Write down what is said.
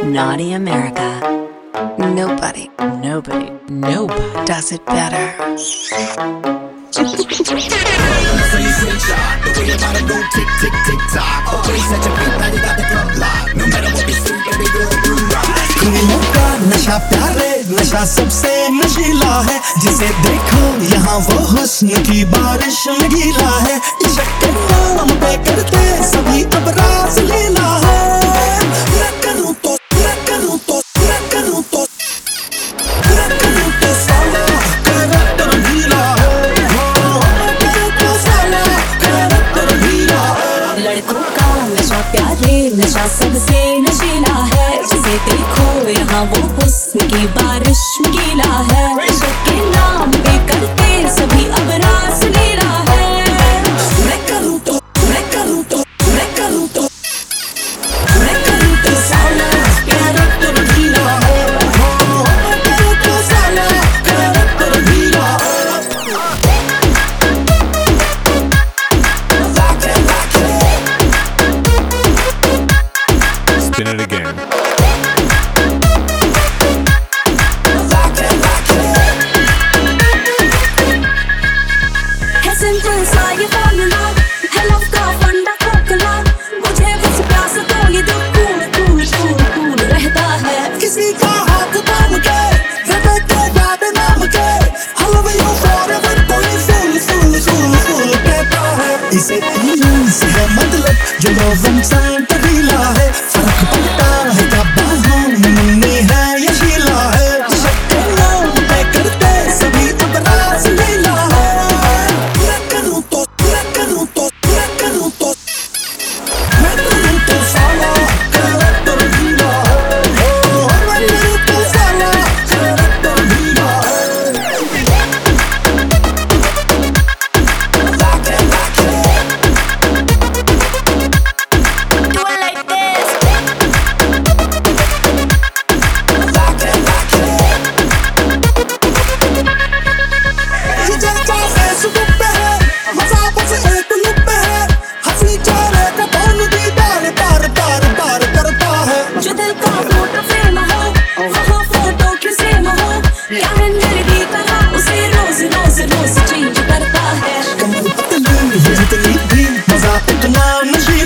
Naughty America. Nobody does it better. नशा प्यारे नशा सबसे नशीला है, जिसे देखो यहाँ वो हुस्न की बारिश में गीला है। इश्क के नाम पे करते सभी अब रास लीला है। मैं करूँ तो मैं करूँ तो मैं करूँ तो मैं करूँ तो साला करैक्टर ढीला है। मैं करूँ तो साला करैक्टर ढीला है। लड़कों का नशा प्यारे नशा सबसे नशीला है, जिसे देखो यहाँ वो हुस्न की बारिश में गीला है। इश्क के नाम पे करते सभी अब रास लीला है। मैं करूँ तो मैं करूँ तो मैं करूँ तो मैं करूँ तो साला करैक्टर ढीला है। मैं करूँ तो साला करैक्टर ढीला है। Spin it again. है सिंपल सा ये फॉर्मूला, है लव का फंडा खोखला। मुझे बस प्यास तो ये दिल कूल कूल कूल कूल रहता है। किसी का हाथ थाम के हृदय के बाद नाम के हलवाइयों forever कोई फूल फूल फूल फूल कहता है। इसे तीन से है मतलब जो लोगों संग ढीला है। फर्क पड़ता है क्या बाहों में मुन्नी है या शीला है। इश्क के नाम पे करते सभी अब रास लीला है। मैं करूँ तो मैं करूँ तो मैं करूँ तो मैं करूँ तो साला करैक्टर ढीला है। मैं करूँ तो साला करैक्टर ढीला है। Do it like this. ये जलता फेसबुक पे है, मजा बस एक लुक पे है। हंसी चेहरे का कौन दीदार बार बार बार करता है। जो दिल का फोटो फ्रेम हो, वो फोटो किसे हो, क्या है मेरी तरह उसे रोज रोज रोज चेंज करता है। कमर पतली ये जितनी भी मजा इतना नशीला